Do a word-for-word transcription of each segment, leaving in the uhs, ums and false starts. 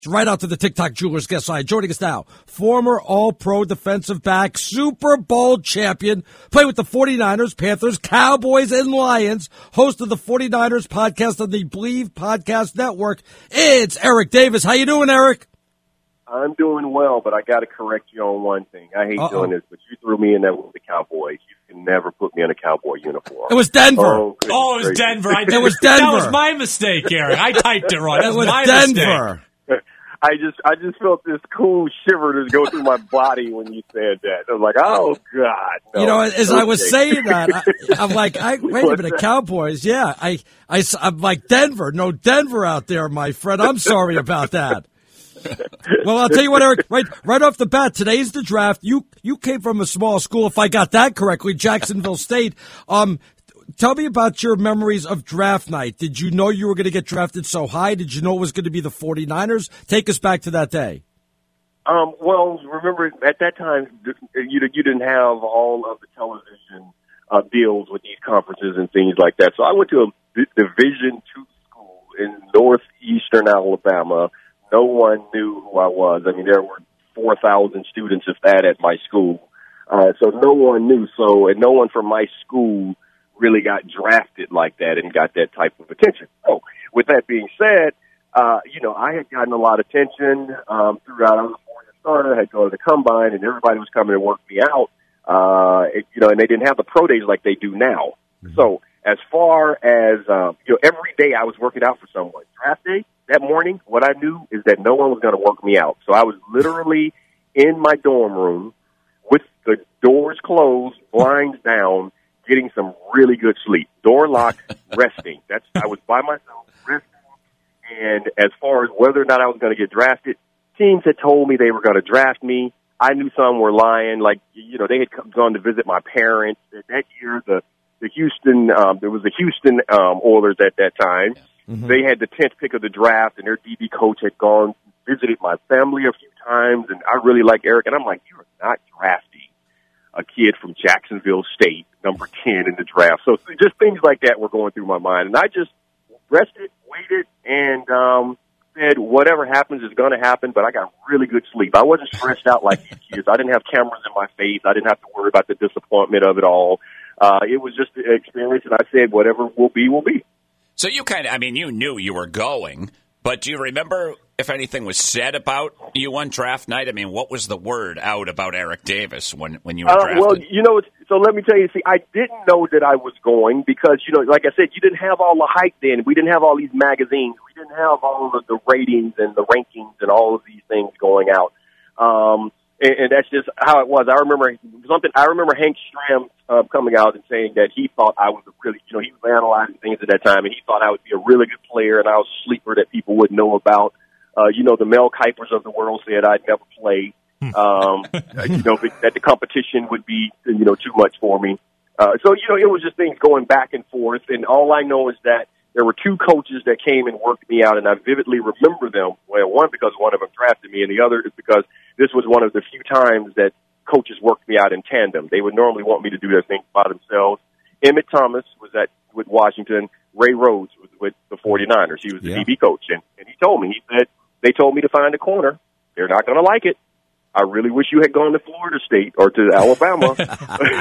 Right out to the TikTok Jewelers guest line. Joining us now, former All-Pro defensive back, Super Bowl champion, played with the 49ers, Panthers, Cowboys, and Lions, host of the 49ers podcast on the Believe Podcast Network. It's Eric Davis. How you doing, Eric? I'm doing well, but I got to correct you on one thing. I hate Uh-oh. doing this, but you threw me in there with the Cowboys. You can never put me in a Cowboy uniform. It was Denver. Oh, oh it was Denver. I, it was Denver. That was my mistake, Eric. I typed it wrong. That was, was my Denver. mistake. I just, I just felt this cool shiver just go through my body when you said that. I was like, "Oh God!" No. You know, as okay. I was saying that, I, I'm like, I, "Wait a minute, Cowboys? Yeah, I, I, I'm like Denver. No Denver out there, my friend. I'm sorry about that." Well, I'll tell you what, Eric. Right, right off the bat, today's the draft. You, you came from a small school, if I got that correctly, Jacksonville State. Um. Tell me about your memories of draft night. Did you know you were going to get drafted so high? Did you know it was going to be the 49ers? Take us back to that day. Um, well, remember, at that time, you, you didn't have all of the television uh, deals with these conferences and things like that. So I went to a Division two school in northeastern Alabama. No one knew who I was. I mean, there were four thousand students, if that, at my school. Uh, so no one knew. So, and no one from my school really got drafted like that and got that type of attention. So with that being said, uh, you know, I had gotten a lot of attention um, throughout. I was a four-year starter, I had gone to the combine, and everybody was coming to work me out. Uh, it, you know, and they didn't have the pro days like they do now. Mm-hmm. So as far as, um, you know, every day I was working out for someone. Draft day, that morning, what I knew is that no one was going to work me out. So I was literally in my dorm room with the doors closed, blinds down, getting some really good sleep. Door locked, resting. That's I was by myself, resting. And as far as whether or not I was going to get drafted, teams had told me they were going to draft me. I knew some were lying. Like, you know, they had come, gone to visit my parents. That year, the, the Houston, um, there was the Houston um, Oilers at that time. Mm-hmm. They had the tenth pick of the draft, and their D B coach had gone, visited my family a few times, and I really like Eric. And I'm like, you're not drafting a kid from Jacksonville State, number ten in the draft. So just things like that were going through my mind. And I just rested, waited, and um, said, whatever happens is going to happen, but I got really good sleep. I wasn't stressed out like these kids. I didn't have cameras in my face. I didn't have to worry about the disappointment of it all. Uh, it was just an experience, and I said, whatever will be, will be. So you kind of, I mean, you knew you were going, but do you remember if anything was said about you on draft night? I mean, what was the word out about Eric Davis when, when you were uh, drafted? Well, you know, so let me tell you, see, I didn't know that I was going because, you know, like I said, you didn't have all the hype then. We didn't have all these magazines. We didn't have all of the ratings and the rankings and all of these things going out. Um, and, and that's just how it was. I remember something, I remember Hank Stram uh, coming out and saying that he thought I was a really, you know, he was analyzing things at that time, and he thought I would be a really good player and I was a sleeper that people wouldn't know about. Uh, you know, the Mel Kipers of the world said I'd never play. Um, you know, that the competition would be, you know, too much for me. Uh, so, you know, it was just things going back and forth. And all I know is that there were two coaches that came and worked me out, and I vividly remember them. Well, one because one of them drafted me, and the other is because this was one of the few times that coaches worked me out in tandem. They would normally want me to do their things by themselves. Emmett Thomas was at with Washington. Ray Rhodes was with the 49ers. He was the yeah. D B coach, and, and he told me, he said, they told me to find a corner. They're not going to like it. I really wish you had gone to Florida State or to Alabama. They're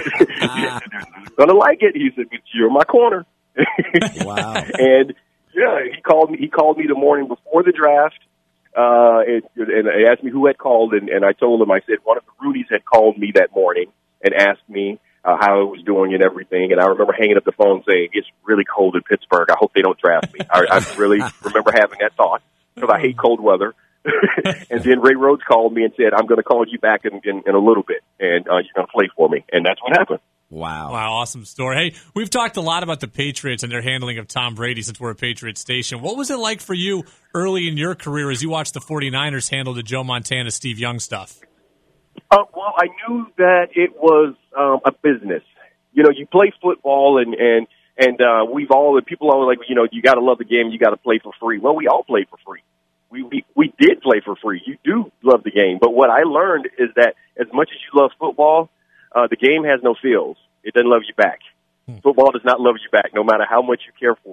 going to like it. He said, but you're my corner. Wow. And yeah, he called me, he called me the morning before the draft. Uh, and, and he asked me who had called. And, and I told him, I said, one of the Roonies had called me that morning and asked me uh, how I was doing and everything. And I remember hanging up the phone saying, it's really cold in Pittsburgh. I hope they don't draft me. I, I really remember having that thought because I hate cold weather. And then Ray Rhodes called me and said, I'm going to call you back in, in, in a little bit, and uh, you're going to play for me. And that's what happened. Wow. Wow, awesome story. Hey, we've talked a lot about the Patriots and their handling of Tom Brady since we're a Patriots station. What was it like for you early in your career as you watched the 49ers handle the Joe Montana, Steve Young stuff? Uh, well, I knew that it was um, a business. You know, you play football, and, and, and uh, we've all, people always like, you know, you got to love the game, you got to play for free. Well, we all play for free. We, we we did play for free. You do love the game. But what I learned is that as much as you love football, uh, the game has no feels. It doesn't love you back. Hmm. Football does not love you back, no matter how much you care for it.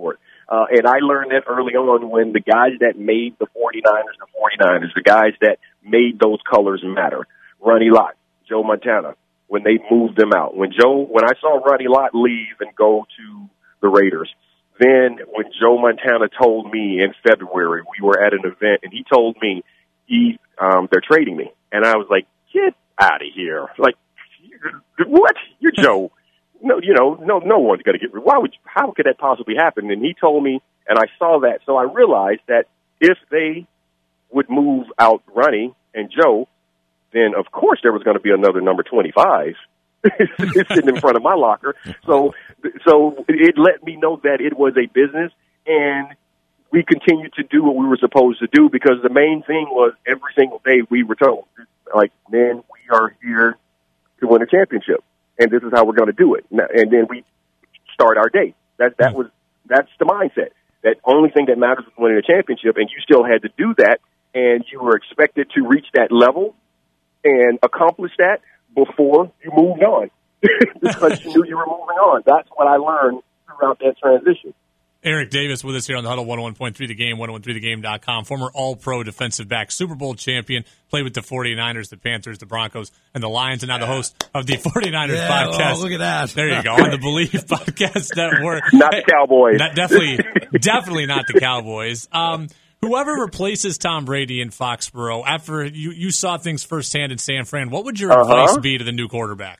Uh, and I learned that early on when the guys that made the 49ers the 49ers, the guys that made those colors matter. Ronnie Lott, Joe Montana, when they moved them out. When Joe, when I saw Ronnie Lott leave and go to the Raiders, then when Joe Montana told me in February, we were at an event, and he told me he um, they're trading me. And I was like, get out of here. Like, what? You're Joe. No, you know, no, no one's going to get. Why would? You, how could that possibly happen? And he told me, and I saw that, so I realized that if they would move out Ronnie and Joe, then of course there was going to be another number twenty-five sitting in front of my locker. So, so it let me know that it was a business, and we continued to do what we were supposed to do because the main thing was every single day we were told, like, man, we are here to win a championship. And this is how we're going to do it. And then we start our day. That that was that's the mindset. That only thing that matters is winning a championship, and you still had to do that, and you were expected to reach that level and accomplish that before you moved on, because you knew you were moving on. That's what I learned throughout that transition. Eric Davis with us here on the Huddle, one oh one point three The Game, one oh one three the game dot com, former All-Pro defensive back, Super Bowl champion, played with the 49ers, the Panthers, the Broncos, and the Lions, and now the host of the 49ers yeah, podcast. Oh, look at that. There you go, on the Believe Podcast Network. Not the Cowboys. Not, definitely, definitely not the Cowboys. Um, whoever replaces Tom Brady in Foxborough, after you, you saw things firsthand in San Fran, what would your uh-huh. advice be to the new quarterback?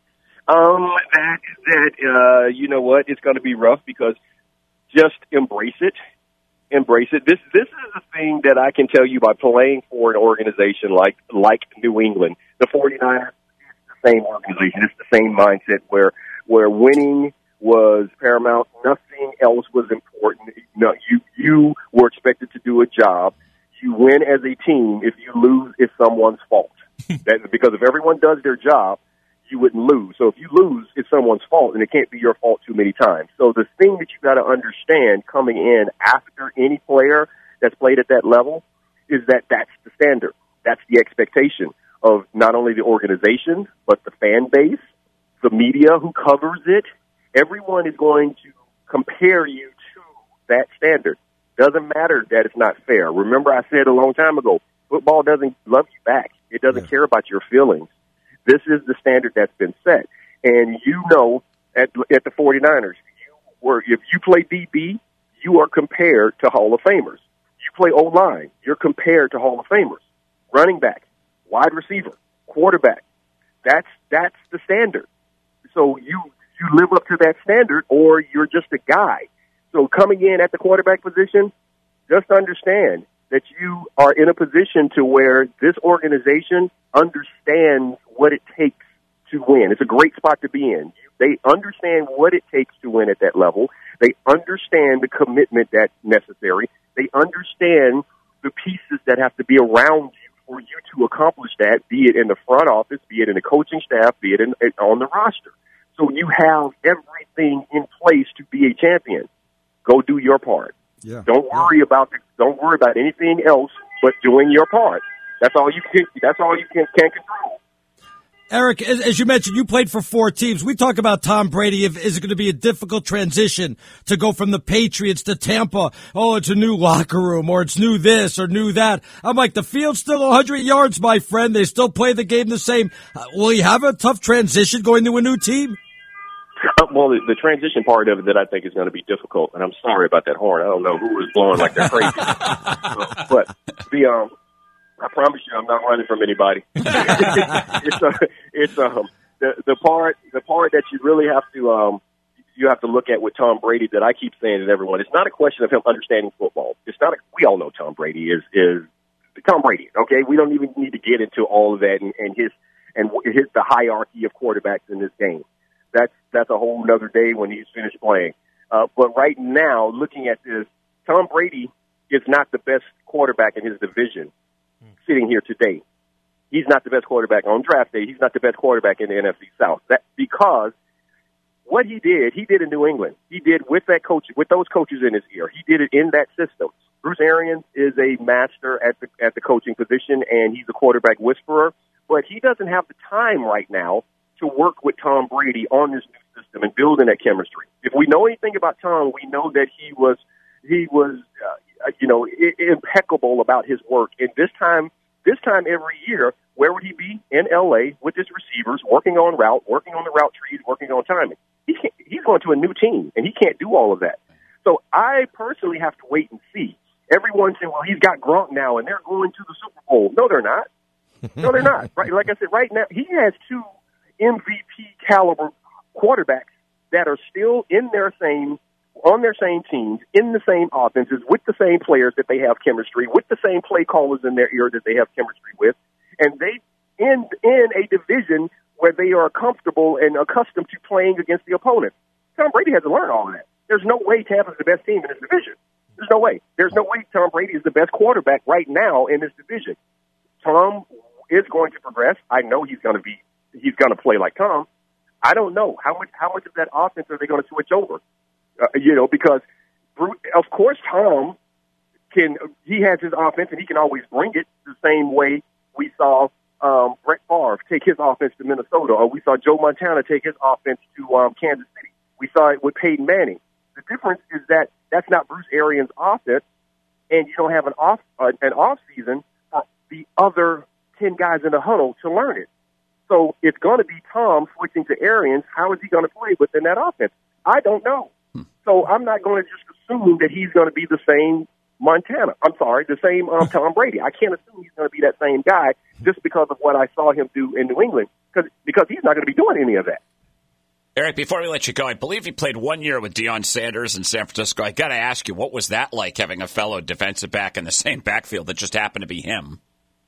Um, that, that uh, you know what, it's going to be rough because just embrace it. Embrace it. This this is the thing that I can tell you by playing for an organization like like New England. The 49ers is the same organization. It's the same mindset where where winning was paramount. Nothing else was important. No, you you were expected to do a job. You win as a team. If you lose, it's someone's fault. That because if everyone does their job, you wouldn't lose. So if you lose, it's someone's fault, and it can't be your fault too many times. So the thing that you got to understand coming in after any player that's played at that level is that that's the standard. That's the expectation of not only the organization, but the fan base, the media who covers it. Everyone is going to compare you to that standard. Doesn't matter that it's not fair. Remember I said a long time ago, football doesn't love you back. It doesn't yeah. care about your feelings. This is the standard that's been set. And you know, at, at the 49ers, you were, if you play D B, you are compared to Hall of Famers. You play O-line, you're compared to Hall of Famers. Running back, wide receiver, quarterback. That's that's the standard. So you you live up to that standard, or you're just a guy. So coming in at the quarterback position, just understand that you are in a position to where this organization understands what it takes to win. It's a great spot to be in. They understand what it takes to win at that level. They understand the commitment that's necessary. They understand the pieces that have to be around you for you to accomplish that, be it in the front office, be it in the coaching staff, be it in, on the roster. So you have everything in place to be a champion. Go do your part. Yeah. Don't worry yeah. about the, don't worry about anything else but doing your part. That's all you can. That's all you can can control. Eric, as, as you mentioned, you played for four teams. We talk about Tom Brady. If, is it going to be a difficult transition to go from the Patriots to Tampa? Oh, it's a new locker room, or it's new this or new that. I'm like, the field's still one hundred yards, my friend. They still play the game the same. Uh, will you have a tough transition going to a new team? Uh, well, the, the transition part of it that I think is going to be difficult, and I'm sorry about that horn. I don't know who was blowing like that crazy. uh, but the um, I promise you, I'm not running from anybody. it's uh, it's um the the part the part that you really have to um you have to look at with Tom Brady that I keep saying to everyone. It's not a question of him understanding football. It's not. A, we all know Tom Brady is is Tom Brady. Okay, we don't even need to get into all of that and, and his and his the hierarchy of quarterbacks in this game. That's that's a whole nother day when he's finished playing. Uh, but right now, looking at this, Tom Brady is not the best quarterback in his division sitting here today. He's not the best quarterback on draft day. He's not the best quarterback in the N F C South. That because what he did, he did in New England. He did with that coach, with those coaches in his ear. He did it in that system. Bruce Arians is a master at the at the coaching position, and he's a quarterback whisperer. But he doesn't have the time right now to work with Tom Brady on this new system and building that chemistry. If we know anything about Tom, we know that he was he was uh, you know I- impeccable about his work. And this time, this time every year, where would he be? In L A with his receivers, working on route, working on the route trees, working on timing. He can't, he's going to a new team, and he can't do all of that. So I personally have to wait and see. Everyone said, well, he's got Gronk now, and they're going to the Super Bowl. No, they're not. No, they're not. Right? Like I said, right now, he has two M V P caliber quarterbacks that are still in their same, on their same teams, in the same offenses, with the same players that they have chemistry, with the same play callers in their ear that they have chemistry with. And they in in a division where they are comfortable and accustomed to playing against the opponent. Tom Brady has to learn all of that. There's no way Tampa's the best team in this division. There's no way. There's no way Tom Brady is the best quarterback right now in this division. Tom is going to progress. I know he's going to be. He's going to play like Tom. I don't know how much. How much of that offense are they going to switch over? Uh, you know, because of course Tom can. He has his offense and he can always bring it the same way we saw um, Brett Favre take his offense to Minnesota, or we saw Joe Montana take his offense to um, Kansas City. We saw it with Peyton Manning. The difference is that that's not Bruce Arians' offense, and you don't have an off uh, an off season for the other ten guys in the huddle to learn it. So it's going to be Tom switching to Arians. How is he going to play within that offense? I don't know. Hmm. So I'm not going to just assume that he's going to be the same Montana. I'm sorry, the same um, Tom Brady. I can't assume he's going to be that same guy just because of what I saw him do in New England, because because he's not going to be doing any of that. Eric, before we let you go, I believe you played one year with Deion Sanders in San Francisco. I got to ask you, what was that like, having a fellow defensive back in the same backfield that just happened to be him?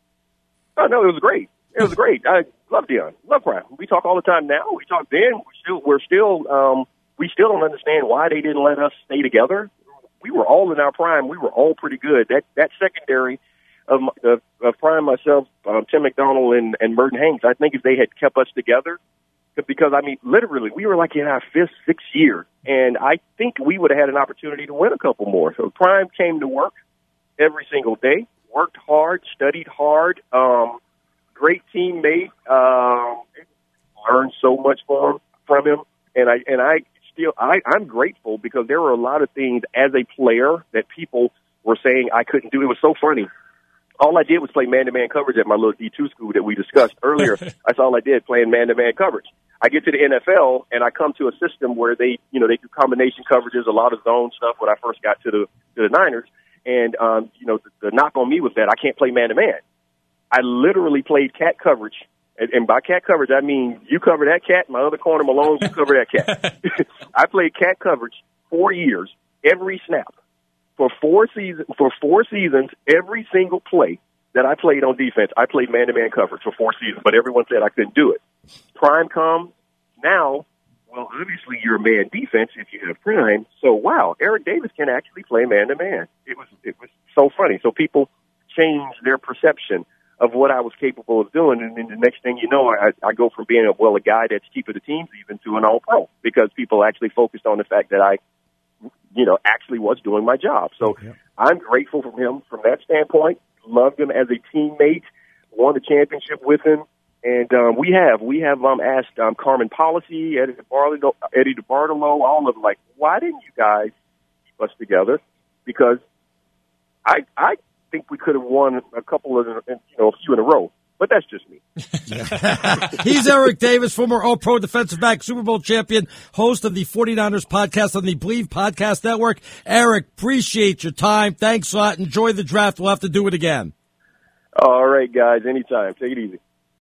Oh, no, it was great. It was great. I love Deion. Love Brian. We talk all the time now. We talk then. We're still, we're still um, we still don't understand why they didn't let us stay together. We were all in our prime. We were all pretty good. That that secondary of, of, of prime, myself, um, Tim McDonald, and, and Merton Hanks, I think if they had kept us together, because, I mean, literally, we were like in our fifth, sixth year, and I think we would have had an opportunity to win a couple more. So Prime came to work every single day, worked hard, studied hard, um, great teammate, um, learned so much from, from him, and I and I still I, I'm grateful because there were a lot of things as a player that people were saying I couldn't do. It was so funny. All I did was play man-to-man coverage at my little D two school that we discussed earlier. That's all I did, playing man-to-man coverage. I get to the N F L, and I come to a system where they, you know, they do combination coverages, a lot of zone stuff when I first got to the to the Niners. And, um, you know, the, the knock on me was that I can't play man-to-man. I literally played cat coverage. And, and by cat coverage, I mean you cover that cat, in my other corner, Malone, you cover that cat. I played cat coverage four years, every snap. For four seasons, for four seasons, every single play that I played on defense, I played man-to-man coverage for four seasons, but everyone said I couldn't do it. Prime comes now. Well, obviously you're a man defense if you have Prime. So wow, Eric Davis can actually play man-to-man. It was it was so funny. So people changed their perception of what I was capable of doing, and then the next thing you know, I, I go from being a well a guy that's keeper the teams even to an All-Pro because people actually focused on the fact that I. you know, actually was doing my job. So yeah. I'm grateful from him from that standpoint. Loved him as a teammate, won the championship with him. And um, we have, we have um, asked um, Carmen Policy, Eddie DeBartolo, Eddie DeBartolo, all of them, like, why didn't you guys keep us together? Because I I think we could have won a couple of, you know, a few in a row. But that's just me. He's Eric Davis, former All-Pro defensive back, Super Bowl champion, host of the forty-niners podcast on the Believe Podcast Network. Eric, appreciate your time. Thanks a lot. Enjoy the draft. We'll have to do it again. All right, guys. Anytime. Take it easy.